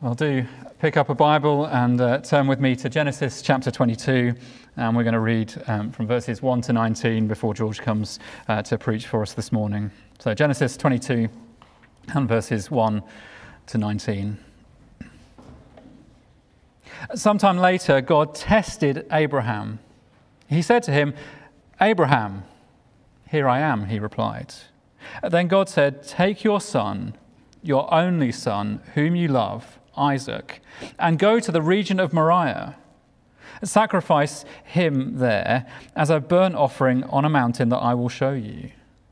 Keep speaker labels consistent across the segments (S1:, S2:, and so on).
S1: Well, do pick up a Bible and turn with me to Genesis chapter 22, and we're going to read from verses 1 to 19 before George comes to preach for us this morning. So Genesis 22 and verses 1 to 19. Sometime later, God tested Abraham. He said to him, "Abraham." "Here I am," he replied. Then God said, "Take your son, your only son, whom you love, Isaac, and go to the region of Moriah. Sacrifice him there as a burnt offering on a mountain that I will show you."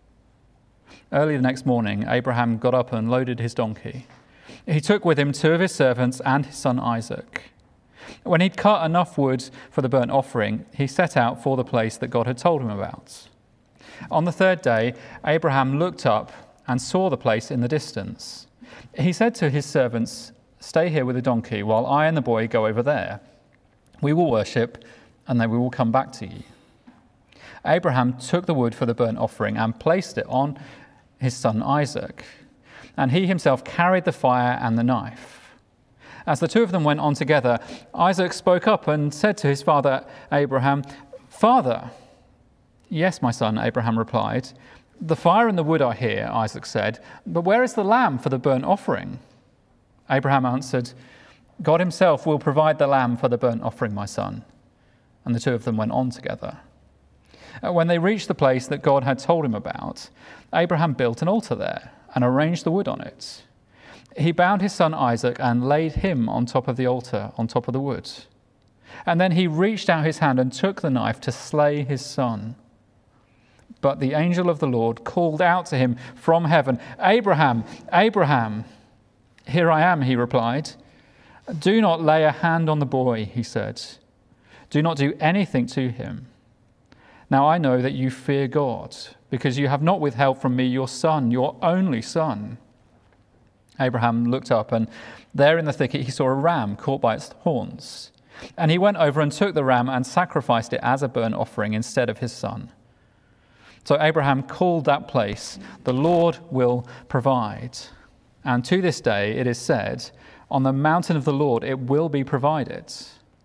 S1: Early the next morning, Abraham got up and loaded his donkey. He took with him 2 of his servants and his son Isaac. When he'd cut enough wood for the burnt offering, he set out for the place that God had told him about. On the third day, Abraham looked up and saw the place in the distance. He said to his servants, "Stay here with the donkey while I and the boy go over there. We will worship, and then we will come back to you." Abraham took the wood for the burnt offering and placed it on his son Isaac, and he himself carried the fire and the knife. As the two of them went on together, Isaac spoke up and said to his father Abraham, "Father." "Yes, my son," Abraham replied. "The fire and the wood are here," Isaac said, "but where is the lamb for the burnt offering?" Abraham answered, "God himself will provide the lamb for the burnt offering, my son." And the two of them went on together. When they reached the place that God had told him about, Abraham built an altar there and arranged the wood on it. He bound his son Isaac and laid him on top of the altar, on top of the wood. And then he reached out his hand and took the knife to slay his son. But the angel of the Lord called out to him from heaven, "Abraham, Abraham." "Here I am," he replied. "Do not lay a hand on the boy," he said. "Do not do anything to him. Now I know that you fear God, because you have not withheld from me your son, your only son." Abraham looked up, and there in the thicket he saw a ram caught by its horns. And he went over and took the ram and sacrificed it as a burnt offering instead of his son. So Abraham called that place, "The Lord will provide." And to this day it is said, "On the mountain of the Lord it will be provided."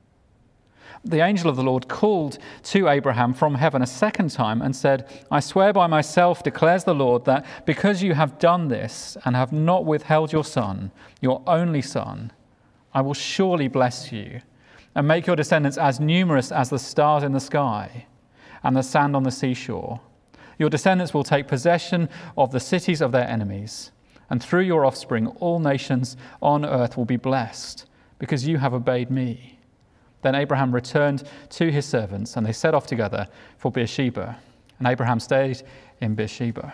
S1: The angel of the Lord called to Abraham from heaven a second time and said, "I swear by myself, declares the Lord, that because you have done this and have not withheld your son, your only son, I will surely bless you and make your descendants as numerous as the stars in the sky and the sand on the seashore. Your descendants will take possession of the cities of their enemies, and through your offspring all nations on earth will be blessed, because you have obeyed me." Then Abraham returned to his servants, and they set off together for Beersheba. And Abraham stayed in Beersheba.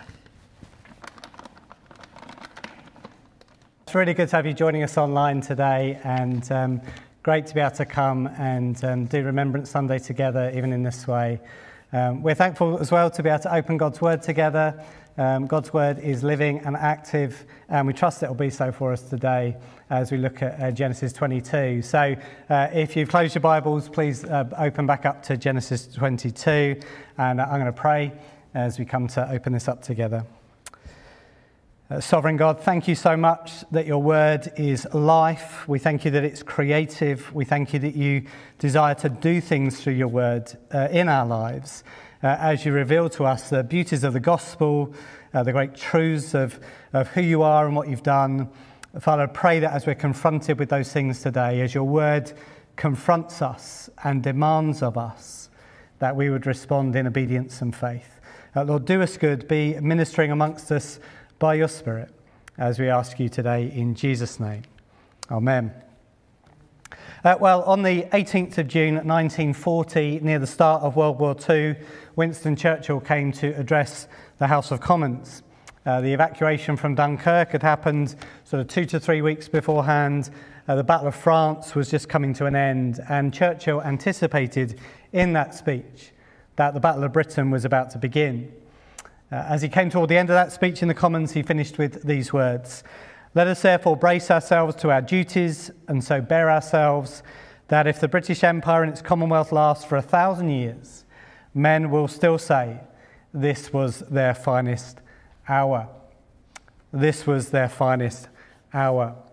S2: It's really good to have you joining us online today, and great to be able to come and do Remembrance Sunday together, even in this way. We're thankful as well to be able to open God's Word together. God's Word is living and active, and we trust it will be so for us today as we look at Genesis 22. So if you've closed your Bibles, please open back up to Genesis 22, and I'm going to pray as we come to open this up together. Sovereign God, thank you so much that your Word is life. We thank you that it's creative. We thank you that you desire to do things through your Word in our lives as you reveal to us the beauties of the gospel, the great truths of who you are and what you've done. Father, I pray that as we're confronted with those things today, as your Word confronts us and demands of us, that we would respond in obedience and faith. Lord, do us good. Be ministering amongst us by your Spirit, as we ask you today in Jesus' name. Amen. Well, on the 18th of June 1940, near the start of World War II, Winston Churchill came to address the House of Commons. The evacuation from Dunkirk had happened sort of 2 to 3 weeks beforehand. The Battle of France was just coming to an end, and Churchill anticipated in that speech that the Battle of Britain was about to begin. As he came toward the end of that speech in the Commons, he finished with these words: "Let us therefore brace ourselves to our duties, and so bear ourselves, that if the British Empire and its Commonwealth lasts for 1,000 years, men will still say, this was their finest hour." This was their finest hour.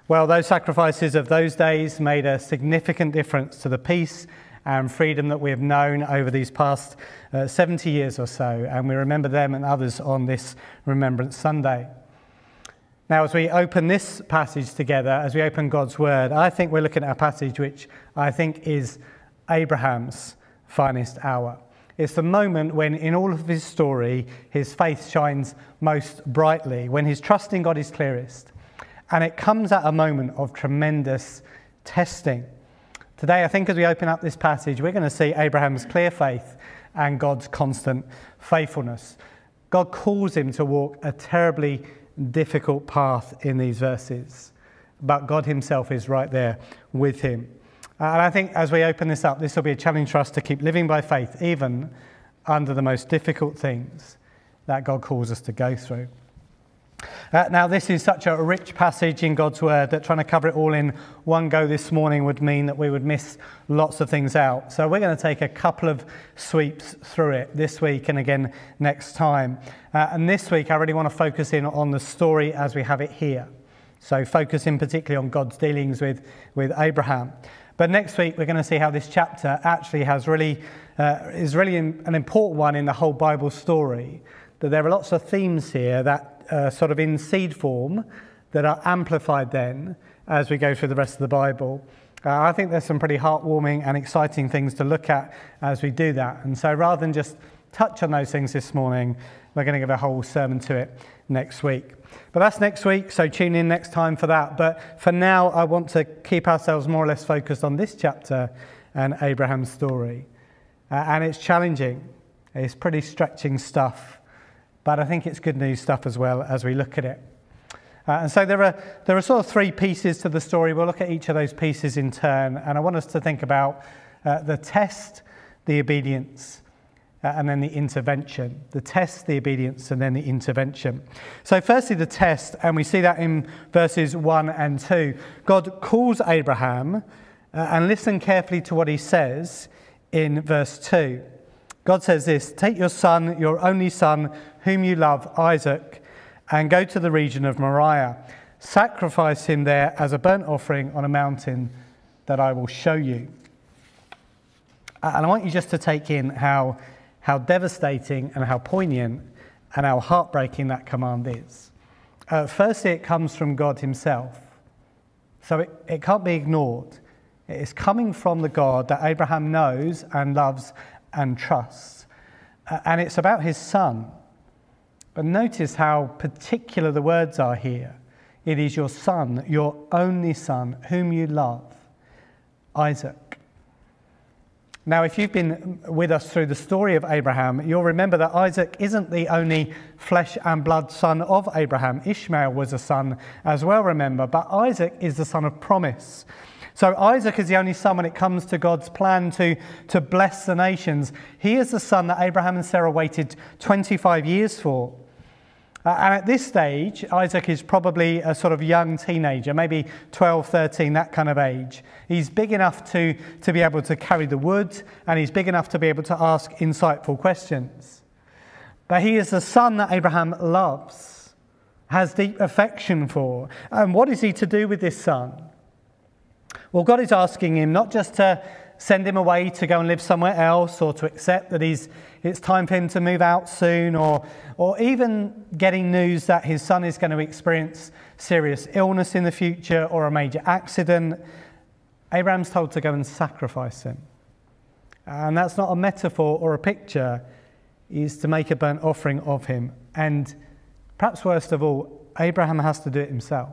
S2: Well, those sacrifices of those days made a significant difference to the peace and freedom that we have known over these past 70 years or so, and we remember them and others on this Remembrance Sunday. Now, as we open this passage together, as we open God's Word, I think we're looking at a passage which I think is Abraham's finest hour. It's the moment when, in all of his story, his faith shines most brightly, when his trust in God is clearest. And it comes at a moment of tremendous testing. Today, I think as we open up this passage, we're going to see Abraham's clear faith and God's constant faithfulness. God calls him to walk a terribly difficult path in these verses, but God himself is right there with him. And I think as we open this up, this will be a challenge for us to keep living by faith, even under the most difficult things that God calls us to go through. Now, this is such a rich passage in God's Word that trying to cover it all in one go this morning would mean that we would miss lots of things out. So we're going to take a couple of sweeps through it this week and again next time. And this week, I really want to focus in on the story as we have it here. So focusing particularly on God's dealings with Abraham. But next week, we're going to see how this chapter actually is really an important one in the whole Bible story. That there are lots of themes here that sort of in seed form that are amplified then as we go through the rest of the Bible. I think there's some pretty heartwarming and exciting things to look at as we do that. And so rather than just touch on those things this morning, we're going to give a whole sermon to it next week. But that's next week, so tune in next time for that. But for now, I want to keep ourselves more or less focused on this chapter and Abraham's story. And it's challenging. It's pretty stretching stuff. But I think it's good news stuff as well as we look at it. And so there are sort of three pieces to the story. We'll look at each of those pieces in turn. And I want us to think about the test, the obedience, and then the intervention. The test, the obedience, and then the intervention. So firstly, the test, and we see that in verses 1 and 2. God calls Abraham, and listen carefully to what he says in verse 2. God says this, "Take your son, your only son, whom you love, Isaac, and go to the region of Moriah. Sacrifice him there as a burnt offering on a mountain that I will show you." And I want you just to take in how devastating and how poignant and how heartbreaking that command is. Firstly, it comes from God himself. So it can't be ignored. It is coming from the God that Abraham knows and loves and trusts. And it's about his son. But notice how particular the words are here. It is your son, your only son, whom you love, Isaac. Now, if you've been with us through the story of Abraham, you'll remember that Isaac isn't the only flesh and blood son of Abraham. Ishmael was a son as well, remember, but Isaac is the son of promise. So Isaac is the only son when it comes to God's plan to bless the nations. He is the son that Abraham and Sarah waited 25 years for. And at this stage, Isaac is probably a sort of young teenager, maybe 12, 13, that kind of age. He's big enough to be able to carry the wood, and he's big enough to be able to ask insightful questions. But he is the son that Abraham loves, has deep affection for. And what is he to do with this son? Well, God is asking him not just to send him away to go and live somewhere else, or to accept that it's time for him to move out soon, or even getting news that his son is going to experience serious illness in the future or a major accident. Abraham's told to go and sacrifice him. And that's not a metaphor or a picture. He's to make a burnt offering of him. And perhaps worst of all, Abraham has to do it himself.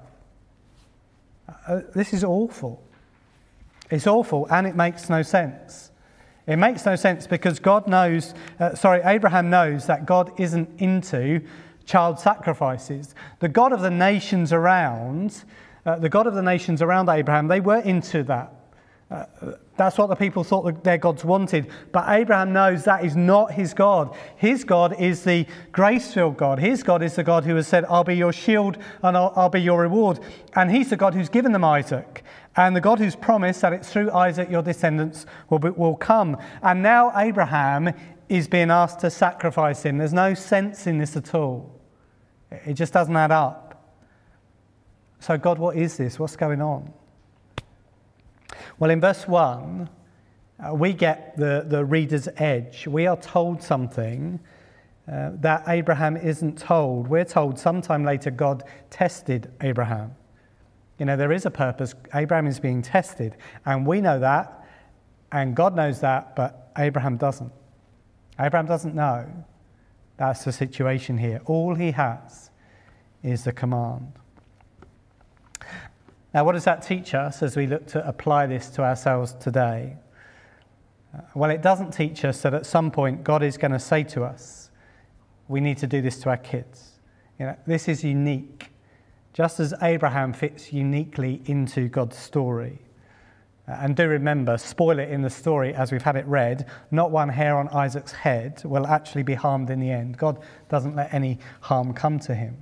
S2: This is awful. It's awful, and it makes no sense. It makes no sense because Abraham knows that God isn't into child sacrifices. The God of the nations around Abraham, they were into that. That's what the people thought that their gods wanted. But Abraham knows that is not his God. His God is the grace-filled God. His God is the God who has said, I'll be your shield and I'll be your reward. And he's the God who's given them Isaac. And the God who's promised that it's through Isaac your descendants will come. And now Abraham is being asked to sacrifice him. There's no sense in this at all. It just doesn't add up. So God, what is this? What's going on? Well, in verse 1, we get the reader's edge. We are told something that Abraham isn't told. We're told sometime later God tested Abraham. You know, there is a purpose. Abraham is being tested, and we know that, and God knows that, but Abraham doesn't. Abraham doesn't know. That's the situation here. All he has is the command. Now, what does that teach us as we look to apply this to ourselves today? Well, it doesn't teach us that at some point God is going to say to us, we need to do this to our kids. You know, this is unique. Just as Abraham fits uniquely into God's story. And do remember, spoil it in the story as we've had it read, not one hair on Isaac's head will actually be harmed in the end. God doesn't let any harm come to him.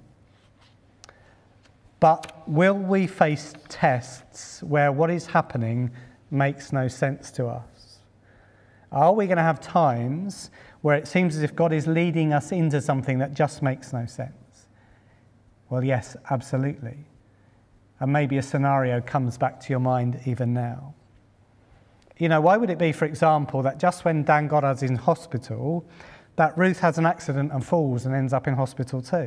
S2: But will we face tests where what is happening makes no sense to us? Are we going to have times where it seems as if God is leading us into something that just makes no sense? Well, yes, absolutely. And maybe a scenario comes back to your mind even now. You know, why would it be, for example, that just when Dan Goddard's in hospital, that Ruth has an accident and falls and ends up in hospital too?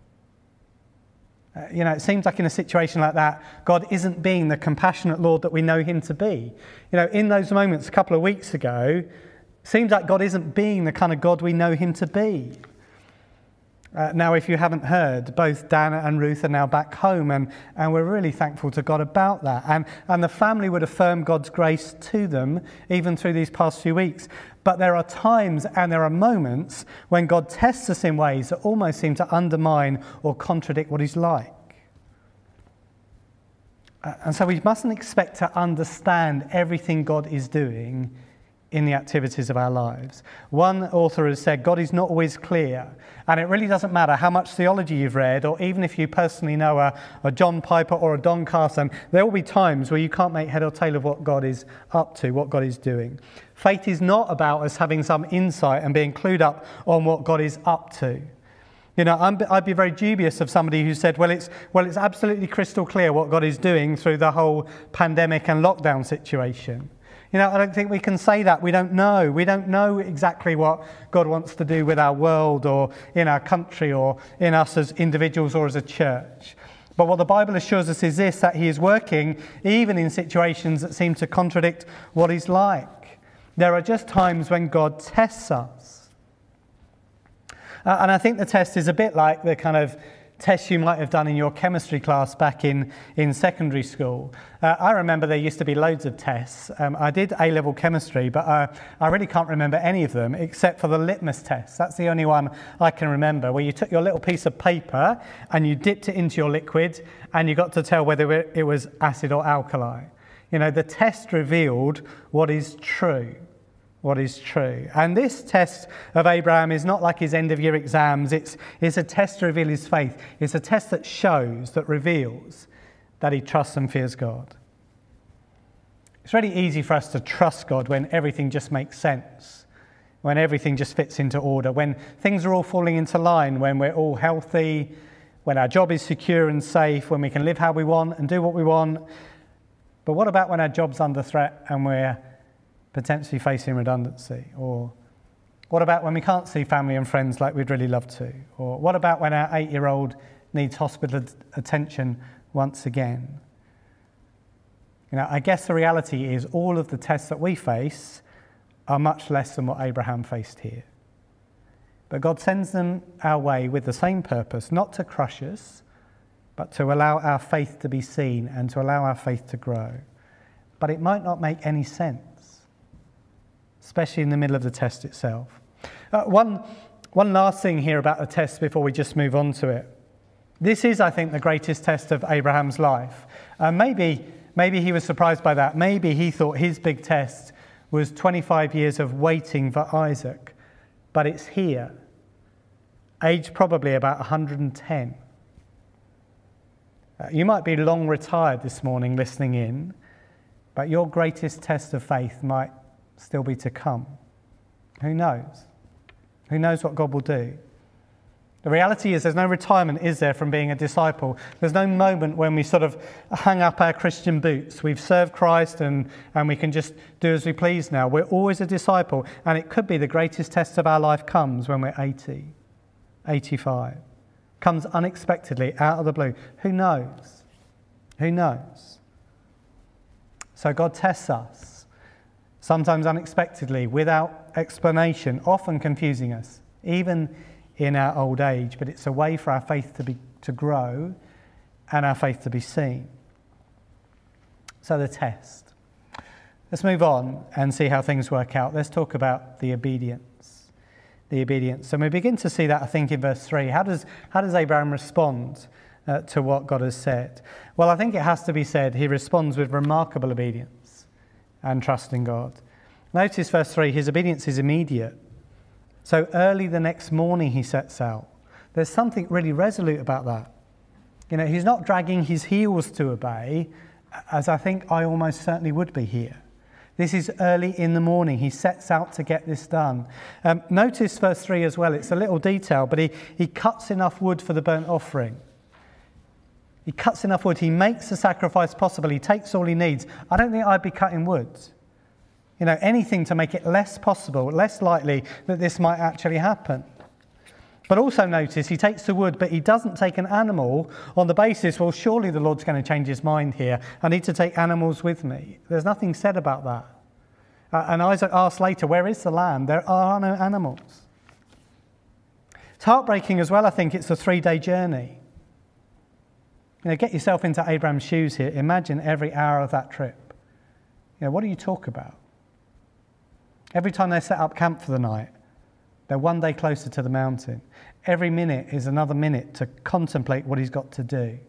S2: You know, it seems like in a situation like that, God isn't being the compassionate Lord that we know him to be. You know, in those moments a couple of weeks ago, it seems like God isn't being the kind of God we know him to be. Now, if you haven't heard, both Dan and Ruth are now back home, and we're really thankful to God about that. And the family would affirm God's grace to them, even through these past few weeks. But there are times and there are moments when God tests us in ways that almost seem to undermine or contradict what he's like. And so we mustn't expect to understand everything God is doing in the activities of our lives. One author has said, God is not always clear, and it really doesn't matter how much theology you've read, or even if you personally know a John Piper or a Don Carson, there will be times where you can't make head or tail of what God is up to, what God is doing. Faith is not about us having some insight and being clued up on what God is up to. You know, I'd be very dubious of somebody who said, well, it's absolutely crystal clear what God is doing through the whole pandemic and lockdown situation. You know, I don't think we can say that. We don't know. We don't know exactly what God wants to do with our world or in our country or in us as individuals or as a church. But what the Bible assures us is this, that he is working even in situations that seem to contradict what he's like. There are just times when God tests us. And I think the test is a bit like the kind of test you might have done in your chemistry class back in secondary school. I remember there used to be loads of tests. I did A-level chemistry, but I really can't remember any of them except for the litmus test. That's the only one I can remember, where you took your little piece of paper and you dipped it into your liquid and you got to tell whether it was acid or alkali. You know, the test revealed what is true. What is true. And this test of Abraham is not like his end-of-year exams. It's a test to reveal his faith. It's a test that shows, that reveals that he trusts and fears God. It's really easy for us to trust God when everything just makes sense, when everything just fits into order, when things are all falling into line, when we're all healthy, when our job is secure and safe, when we can live how we want and do what we want. But what about when our job's under threat and we're potentially facing redundancy? Or what about when we can't see family and friends like we'd really love to? Or what about when our 8-year-old needs hospital attention once again? You know, I guess the reality is all of the tests that we face are much less than what Abraham faced here. But God sends them our way with the same purpose, not to crush us, but to allow our faith to be seen and to allow our faith to grow. But it might not make any sense, especially in the middle of the test itself. One last thing here about the test before we just move on to it. This is, I think, the greatest test of Abraham's life. Maybe he was surprised by that. Maybe he thought his big test was 25 years of waiting for Isaac. But it's here, aged probably about 110. You might be long retired this morning listening in, but your greatest test of faith might still be to come. Who knows? Who knows what God will do? The reality is there's no retirement, is there, from being a disciple? There's no moment when we sort of hang up our Christian boots. We've served Christ and we can just do as we please now. We're always a disciple, and it could be the greatest test of our life comes when we're 80, 85. Comes unexpectedly, out of the blue. Who knows? Who knows? So God tests us, sometimes unexpectedly, without explanation, often confusing us, even in our old age, but it's a way for our faith to grow and our faith to be seen. So the test. Let's move on and see how things work out. Let's talk about the obedience. The obedience. And we begin to see that, I think, in verse 3. How does Abraham respond to what God has said? Well, I think it has to be said he responds with remarkable obedience and trust in God. Notice verse 3, his obedience is immediate. So early the next morning he sets out. There's something really resolute about that. You know, he's not dragging his heels to obey, as I think I almost certainly would be here. This is early in the morning. He sets out to get this done. Notice verse 3 as well. It's a little detail, but he cuts enough wood for the burnt offering. He cuts enough wood. He makes the sacrifice possible. He takes all he needs. I don't think I'd be cutting wood. You know, anything to make it less possible, less likely that this might actually happen. But also notice he takes the wood, but he doesn't take an animal on the basis, well, surely the Lord's going to change his mind here. I need to take animals with me. There's nothing said about that. And Isaac asks later, where is the lamb? There are no animals. It's heartbreaking as well, I think. It's a 3-day journey. You know, get yourself into Abraham's shoes here. Imagine every hour of that trip. You know, what do you talk about? Every time they set up camp for the night, they're one day closer to the mountain. Every minute is another minute to contemplate what he's got to do.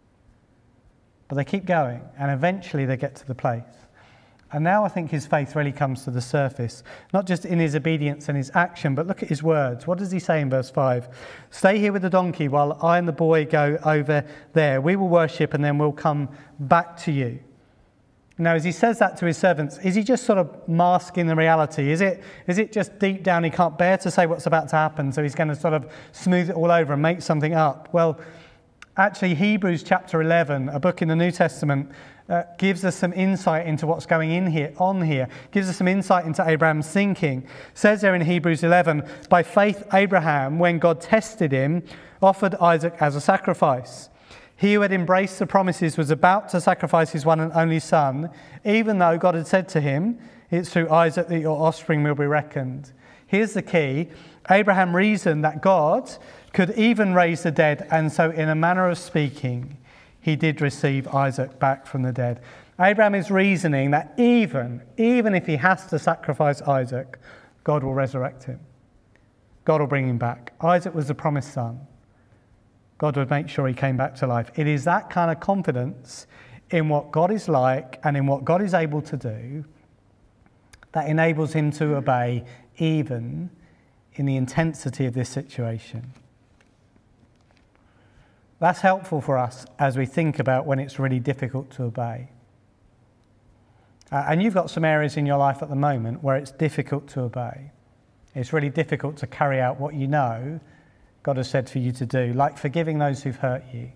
S2: But they keep going, and eventually they get to the place. And now I think his faith really comes to the surface, not just in his obedience and his action, but look at his words. What does he say in verse 5? Stay here with the donkey while I and the boy go over there. We will worship and then we'll come back to you. Now, as he says that to his servants, is he just sort of masking the reality? Is it just deep down he can't bear to say what's about to happen, so he's going to sort of smooth it all over and make something up? Well, actually, Hebrews chapter 11, a book in the New Testament, gives us some insight into what's going on here, gives us some insight into Abraham's thinking. It says there in Hebrews 11, by faith Abraham, when God tested him, offered Isaac as a sacrifice. He who had embraced the promises was about to sacrifice his one and only son, even though God had said to him, it's through Isaac that your offspring will be reckoned. Here's the key. Abraham reasoned that God could even raise the dead, and so in a manner of speaking, he did receive Isaac back from the dead. Abraham is reasoning that even if he has to sacrifice Isaac, God will resurrect him. God will bring him back. Isaac was the promised son. God would make sure he came back to life. It is that kind of confidence in what God is like and in what God is able to do that enables him to obey even in the intensity of this situation. That's helpful for us as we think about when it's really difficult to obey. And you've got some areas in your life at the moment where it's difficult to obey. It's really difficult to carry out what you know God has said for you to do, like forgiving those who've hurt you.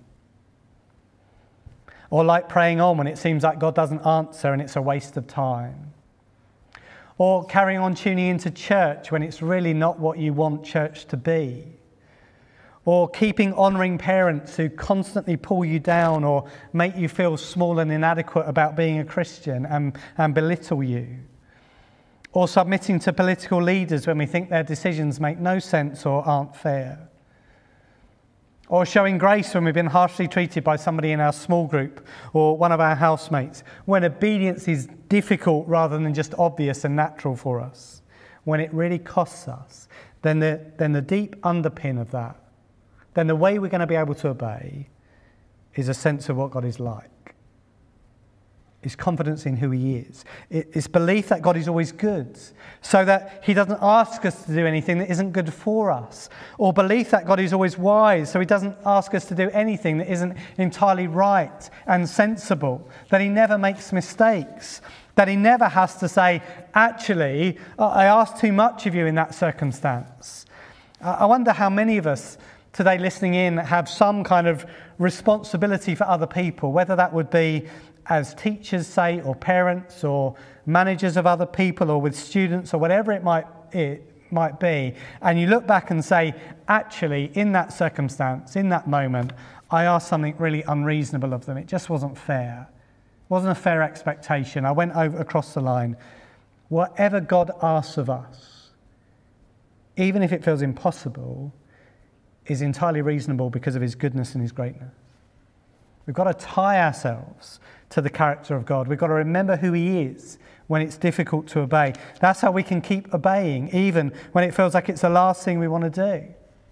S2: Or like praying on when it seems like God doesn't answer and it's a waste of time. Or carrying on tuning into church when it's really not what you want church to be. Or keeping honouring parents who constantly pull you down or make you feel small and inadequate about being a Christian and belittle you. Or submitting to political leaders when we think their decisions make no sense or aren't fair. Or showing grace when we've been harshly treated by somebody in our small group or one of our housemates. When obedience is difficult rather than just obvious and natural for us. When it really costs us. Then the deep underpin of that, then the way we're going to be able to obey is a sense of what God is like. It's confidence in who he is. It's belief that God is always good, so that he doesn't ask us to do anything that isn't good for us. Or belief that God is always wise, so he doesn't ask us to do anything that isn't entirely right and sensible. That he never makes mistakes. That he never has to say, actually, I asked too much of you in that circumstance. I wonder how many of us today listening in have some kind of responsibility for other people, whether that would be as teachers, say, or parents, or managers of other people, or with students, or whatever it might be, and you look back and say, actually, in that circumstance, in that moment, I asked something really unreasonable of them. It just wasn't fair. It wasn't a fair expectation. I went across the line. Whatever God asks of us, even if it feels impossible, is entirely reasonable because of his goodness and his greatness. We've got to tie ourselves to the character of God. We've got to remember who he is when it's difficult to obey. That's how we can keep obeying, even when it feels like it's the last thing we want to do.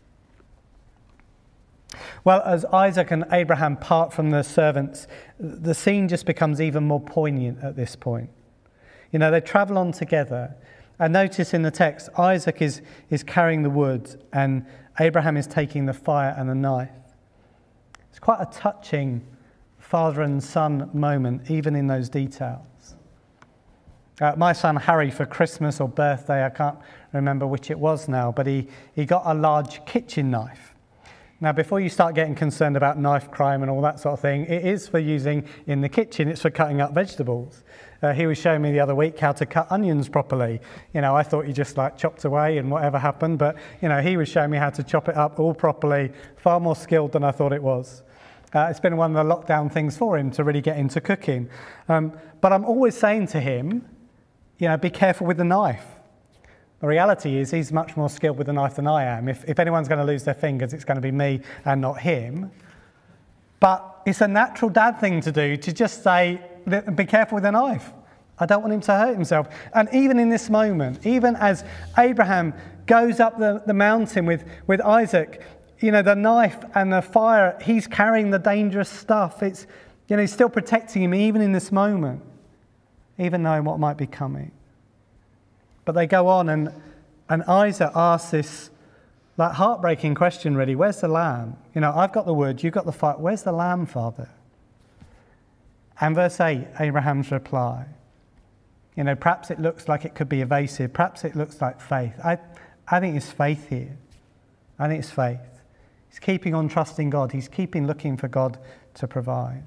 S2: Well, as Isaac and Abraham part from the servants, the scene just becomes even more poignant at this point. You know, they travel on together. And notice in the text, Isaac is carrying the wood and Abraham is taking the fire and the knife. It's quite a touching father and son moment, even in those details. My son Harry, for Christmas or birthday, I can't remember which it was now, but he got a large kitchen knife. Now, before you start getting concerned about knife crime and all that sort of thing, it is for using in the kitchen. It's for cutting up vegetables. He was showing me the other week how to cut onions properly. You know, I thought he just like chopped away and whatever happened, but you know, he was showing me how to chop it up all properly, far more skilled than I thought it was. It's been one of the lockdown things for him to really get into cooking. But I'm always saying to him, you know, be careful with the knife. The reality is he's much more skilled with the knife than I am. If anyone's going to lose their fingers, it's going to be me and not him. But it's a natural dad thing to do, to just say, be careful with the knife. I don't want him to hurt himself. And even in this moment, even as Abraham goes up the mountain with Isaac, you know, the knife and the fire, he's carrying the dangerous stuff. It's, you know, he's still protecting him even in this moment, even knowing what might be coming. But they go on and Isaac asks this like heartbreaking question really, where's the lamb? You know, I've got the wood, you've got the fire, where's the lamb, Father? And verse 8, Abraham's reply. You know, perhaps it looks like it could be evasive, perhaps it looks like faith. I think it's faith here. I think it's faith. He's keeping on trusting God. He's keeping looking for God to provide.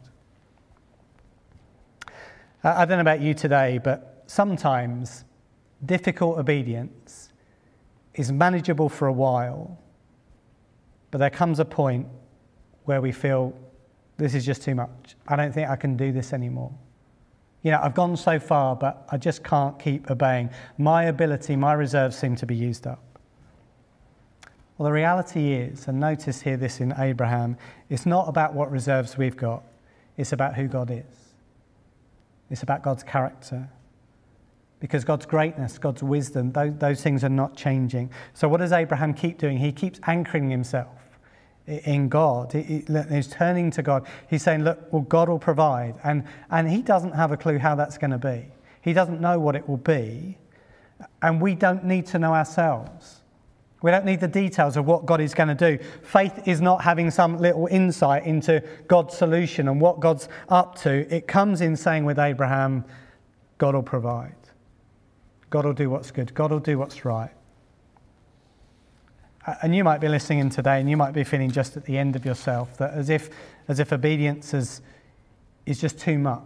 S2: I don't know about you today, but sometimes difficult obedience is manageable for a while, but there comes a point where we feel this is just too much. I don't think I can do this anymore. You know, I've gone so far, but I just can't keep obeying. My ability, my reserves seem to be used up. Well, the reality is, and notice here this in Abraham, it's not about what reserves we've got. It's about who God is. It's about God's character. Because God's greatness, God's wisdom, those things are not changing. So what does Abraham keep doing? He keeps anchoring himself in God. He's turning to God. He's saying, look, well, God will provide. And he doesn't have a clue how that's going to be. He doesn't know what it will be. And we don't need to know ourselves. We don't need the details of what God is going to do. Faith is not having some little insight into God's solution and what God's up to. It comes in saying with Abraham, God will provide. God will do what's good. God will do what's right. And you might be listening in today and you might be feeling just at the end of yourself, that as if obedience is just too much.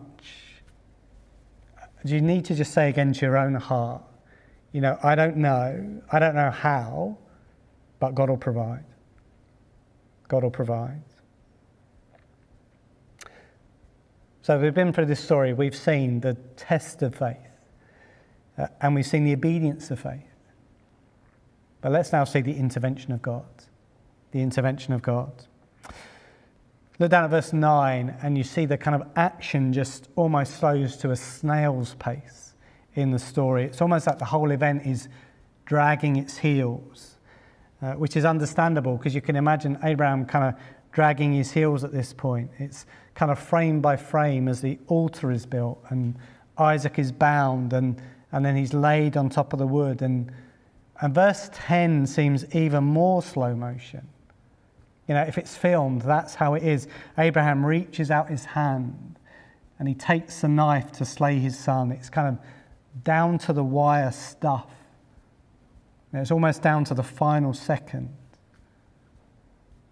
S2: You need to just say again to your own heart, you know, I don't know how, but God will provide. God will provide. So we've been through this story. We've seen the test of faith. And we've seen the obedience of faith. But let's now see the intervention of God. The intervention of God. Look down at verse 9 and you see the kind of action just almost slows to a snail's pace in the story. It's almost like the whole event is dragging its heels, which is understandable because you can imagine Abraham kind of dragging his heels at this point. It's kind of frame by frame as the altar is built and Isaac is bound and then he's laid on top of the wood. And verse 10 seems even more slow motion. You know, if it's filmed, that's how it is. Abraham reaches out his hand and he takes the knife to slay his son. It's kind of down to the wire stuff. It's almost down to the final second.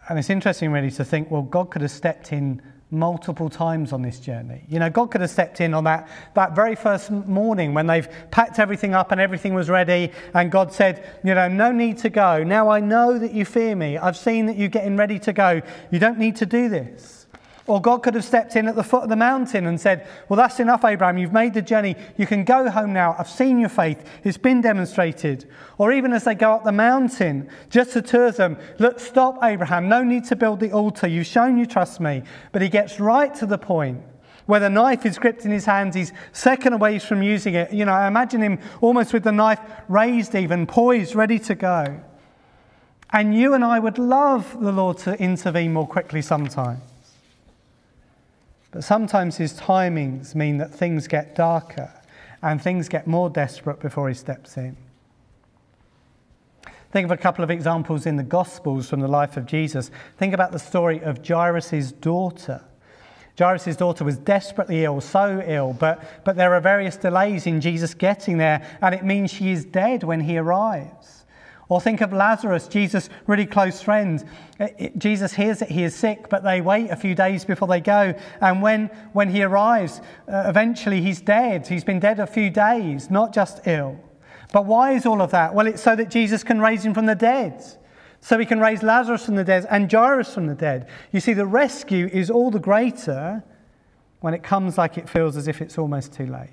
S2: And it's interesting really to think, well, God could have stepped in multiple times on this journey. You know, God could have stepped in on that very first morning when they've packed everything up and everything was ready, and God said, you know, no need to go. Now I know that you fear me. I've seen that you're getting ready to go. You don't need to do this. Or God could have stepped in at the foot of the mountain and said, well, that's enough, Abraham. You've made the journey. You can go home now. I've seen your faith. It's been demonstrated. Or even as they go up the mountain, just the two of them, look, stop, Abraham. No need to build the altar. You've shown you trust me. But he gets right to the point where the knife is gripped in his hands. He's second away from using it. You know, I imagine him almost with the knife raised even, poised, ready to go. And you and I would love the Lord to intervene more quickly sometimes. But sometimes his timings mean that things get darker and things get more desperate before he steps in. Think of a couple of examples in the Gospels from the life of Jesus. Think about the story of Jairus' daughter. Jairus' daughter was desperately ill, so ill, but there are various delays in Jesus getting there, and it means she is dead when he arrives. Or think of Lazarus, Jesus' really close friend. Jesus hears that he is sick, but they wait a few days before they go. And when he arrives, eventually he's dead. He's been dead a few days, not just ill. But why is all of that? Well, it's so that Jesus can raise him from the dead. So he can raise Lazarus from the dead and Jairus from the dead. You see, the rescue is all the greater when it comes like it feels as if it's almost too late.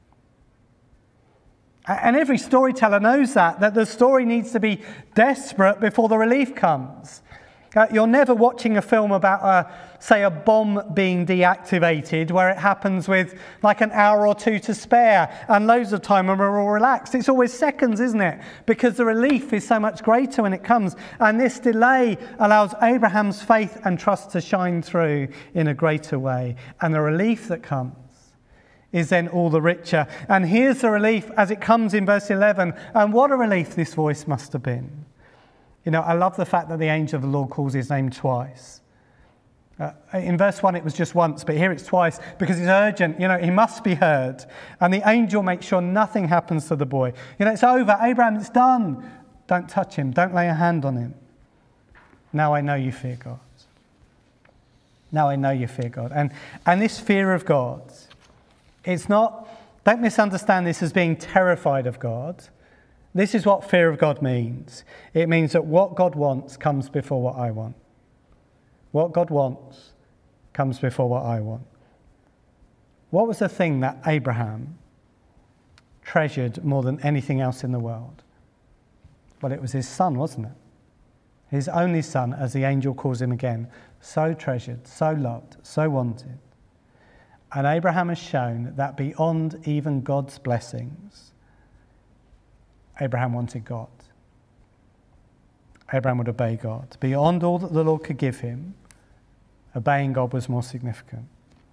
S2: And every storyteller knows that the story needs to be desperate before the relief comes. You're never watching a film about, say, a bomb being deactivated where it happens with like an hour or two to spare and loads of time when we're all relaxed. It's always seconds, isn't it? Because the relief is so much greater when it comes. And this delay allows Abraham's faith and trust to shine through in a greater way. And the relief that comes is then all the richer. And here's the relief as it comes in verse 11. And what a relief this voice must have been. You know, I love the fact that the angel of the Lord calls his name twice. In verse 1 it was just once, but here it's twice because it's urgent. You know, he must be heard. And the angel makes sure nothing happens to the boy. You know, it's over. Abraham, it's done. Don't touch him. Don't lay a hand on him. Now I know you fear God. Now I know you fear God. And this fear of God, it's not, don't misunderstand this as being terrified of God. This is what fear of God means. It means that what God wants comes before what I want. What God wants comes before what I want. What was the thing that Abraham treasured more than anything else in the world? Well, it was his son, wasn't it? His only son, as the angel calls him again, so treasured, so loved, so wanted. And Abraham has shown that beyond even God's blessings, Abraham wanted God. Abraham would obey God. Beyond all that the Lord could give him, obeying God was more significant.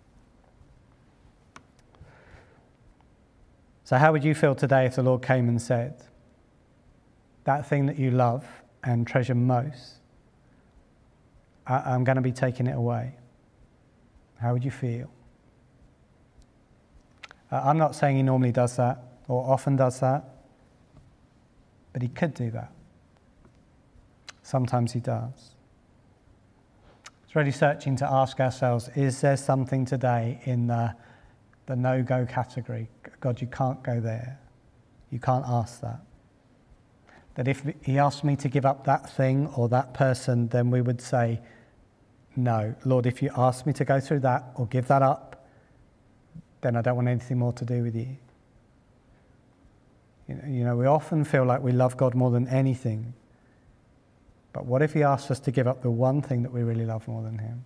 S2: So how would you feel today if the Lord came and said, that thing that you love and treasure most, I'm going to be taking it away? How would you feel? I'm not saying he normally does that or often does that, but he could do that. Sometimes he does. It's really searching to ask ourselves, is there something today in the no-go category? God, you can't go there. You can't ask that. That if he asked me to give up that thing or that person, then we would say, no, Lord, if you ask me to go through that or give that up, then I don't want anything more to do with you. You know, we often feel like we love God more than anything. But what if he asked us to give up the one thing that we really love more than him?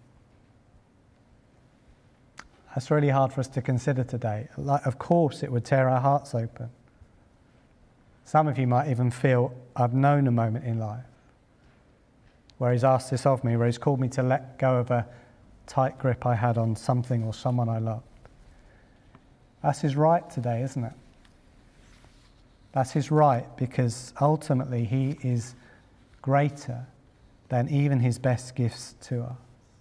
S2: That's really hard for us to consider today. Of course, it would tear our hearts open. Some of you might even feel, I've known a moment in life where he's asked this of me, where he's called me to let go of a tight grip I had on something or someone I loved. That's his right today, isn't it? That's his right, because ultimately he is greater than even his best gifts to us.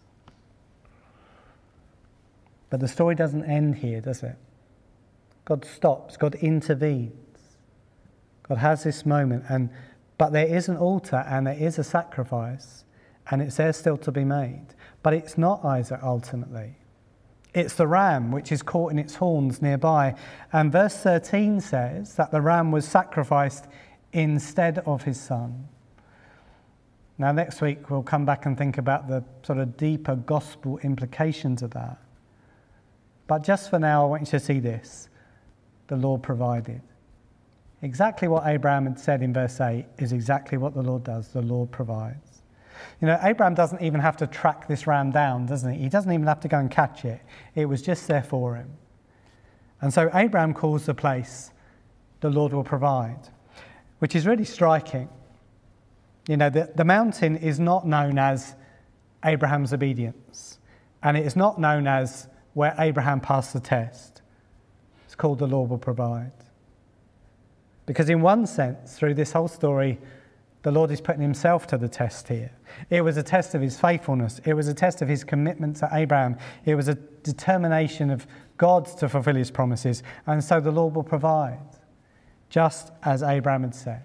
S2: But the story doesn't end here, does it? God stops, God intervenes. God has this moment, but there is an altar and there is a sacrifice, and it's there still to be made. But it's not Isaac ultimately. It's the ram which is caught in its horns nearby. And verse 13 says that the ram was sacrificed instead of his son. Now next week we'll come back and think about the sort of deeper gospel implications of that. But just for now I want you to see this. The Lord provided. Exactly what Abraham had said in verse 8 is exactly what the Lord does. The Lord provides. You know, Abraham doesn't even have to track this ram down, doesn't he? He doesn't even have to go and catch it. It was just there for him. And so Abraham calls the place, the Lord will provide, which is really striking. You know, the mountain is not known as Abraham's obedience, and it is not known as where Abraham passed the test. It's called the Lord will provide. Because in one sense, through this whole story, the Lord is putting himself to the test here. It was a test of his faithfulness. It was a test of his commitment to Abraham. It was a determination of God to fulfill his promises. And so the Lord will provide, just as Abraham had said.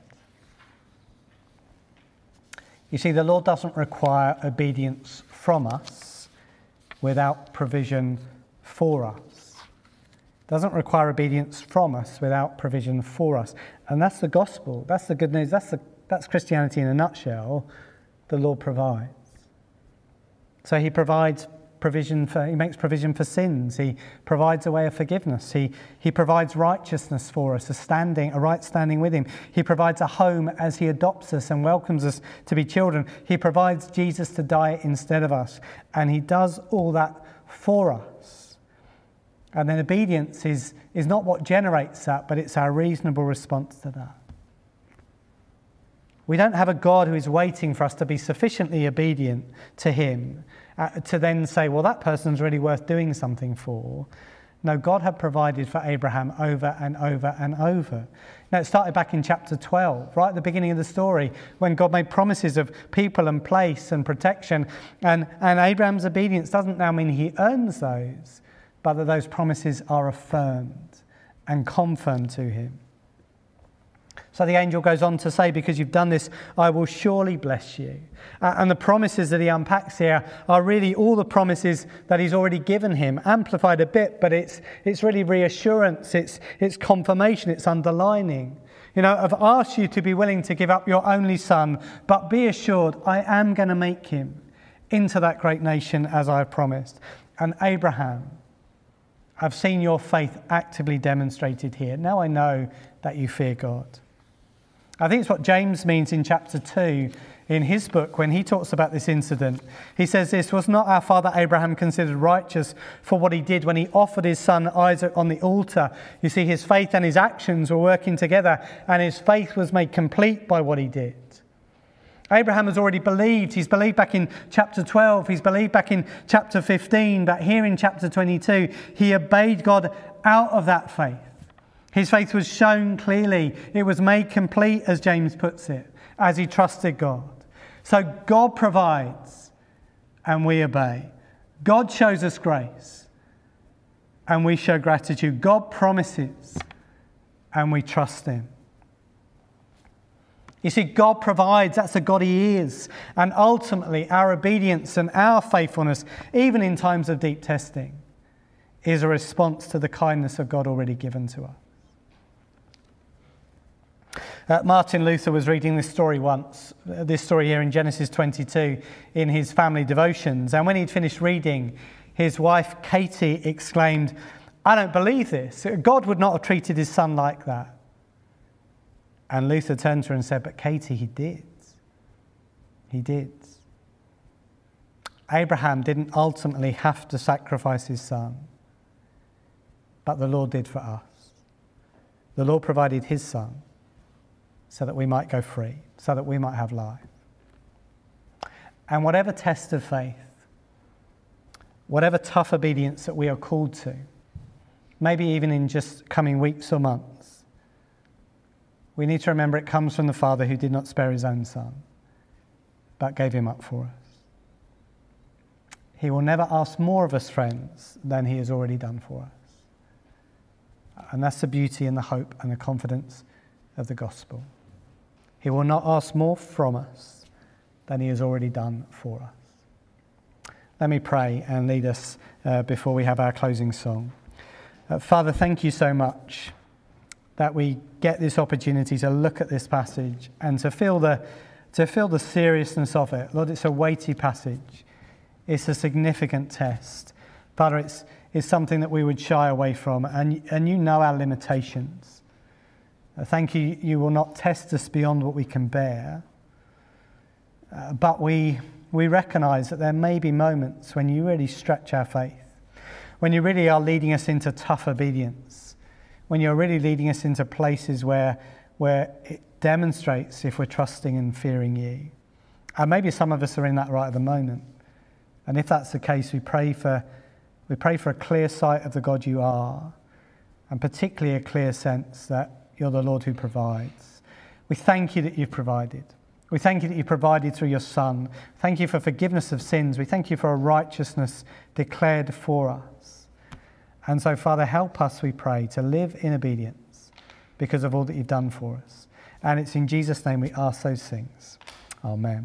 S2: You see, the Lord doesn't require obedience from us without provision for us. Doesn't require obedience from us without provision for us. And that's the gospel. That's the good news. That's Christianity in a nutshell. The Lord provides. So he provides provision he makes provision for sins. He provides a way of forgiveness. He provides righteousness for us, a right standing with him. He provides a home as he adopts us and welcomes us to be children. He provides Jesus to die instead of us. And he does all that for us. And then obedience is not what generates that, but it's our reasonable response to that. We don't have a God who is waiting for us to be sufficiently obedient to him to then say, well, that person's really worth doing something for. No, God had provided for Abraham over and over and over. Now, it started back in chapter 12, right at the beginning of the story, when God made promises of people and place and protection. And Abraham's obedience doesn't now mean he earns those, but that those promises are affirmed and confirmed to him. So the angel goes on to say, because you've done this, I will surely bless you. And the promises that he unpacks here are really all the promises that he's already given him, amplified a bit, but it's really reassurance, it's confirmation, it's underlining. You know, I've asked you to be willing to give up your only son, but be assured I am going to make him into that great nation as I have promised. And Abraham, I've seen your faith actively demonstrated here. Now I know that you fear God. I think it's what James means in chapter 2 in his book when he talks about this incident. He says this, was not our father Abraham considered righteous for what he did when he offered his son Isaac on the altar? You see, his faith and his actions were working together, and his faith was made complete by what he did. Abraham has already believed. He's believed back in chapter 12. He's believed back in chapter 15. But here in chapter 22, he obeyed God out of that faith. His faith was shown clearly. It was made complete, as James puts it, as he trusted God. So God provides and we obey. God shows us grace and we show gratitude. God promises and we trust him. You see, God provides, that's the God he is. And ultimately, our obedience and our faithfulness, even in times of deep testing, is a response to the kindness of God already given to us. Martin Luther was reading this story once, this story here in Genesis 22, in his family devotions. And when he'd finished reading, his wife Katie exclaimed, I don't believe this. God would not have treated his son like that. And Luther turned to her and said, but Katie, he did. He did. Abraham didn't ultimately have to sacrifice his son, but the Lord did for us. The Lord provided his son so that we might go free, so that we might have life. And whatever test of faith, whatever tough obedience that we are called to, maybe even in just coming weeks or months, we need to remember it comes from the Father who did not spare his own son, but gave him up for us. He will never ask more of us, friends, than he has already done for us. And that's the beauty and the hope and the confidence of the gospel. He will not ask more from us than he has already done for us. Let me pray and lead us before we have our closing song. Father, thank you so much that we get this opportunity to look at this passage and to feel the seriousness of it. Lord, it's a weighty passage. It's a significant test. Father, it's something that we would shy away from, and you know our limitations. Thank you, you will not test us beyond what we can bear. But we recognise that there may be moments when you really stretch our faith, when you really are leading us into tough obedience, when you're really leading us into places where it demonstrates if we're trusting and fearing you. And maybe some of us are in that right at the moment. And if that's the case, we pray for a clear sight of the God you are, and particularly a clear sense that you're the Lord who provides. We thank you that you've provided. We thank you that you provided through your Son. Thank you for forgiveness of sins. We thank you for a righteousness declared for us. And so, Father, help us, we pray, to live in obedience because of all that you've done for us. And it's in Jesus' name we ask those things. Amen.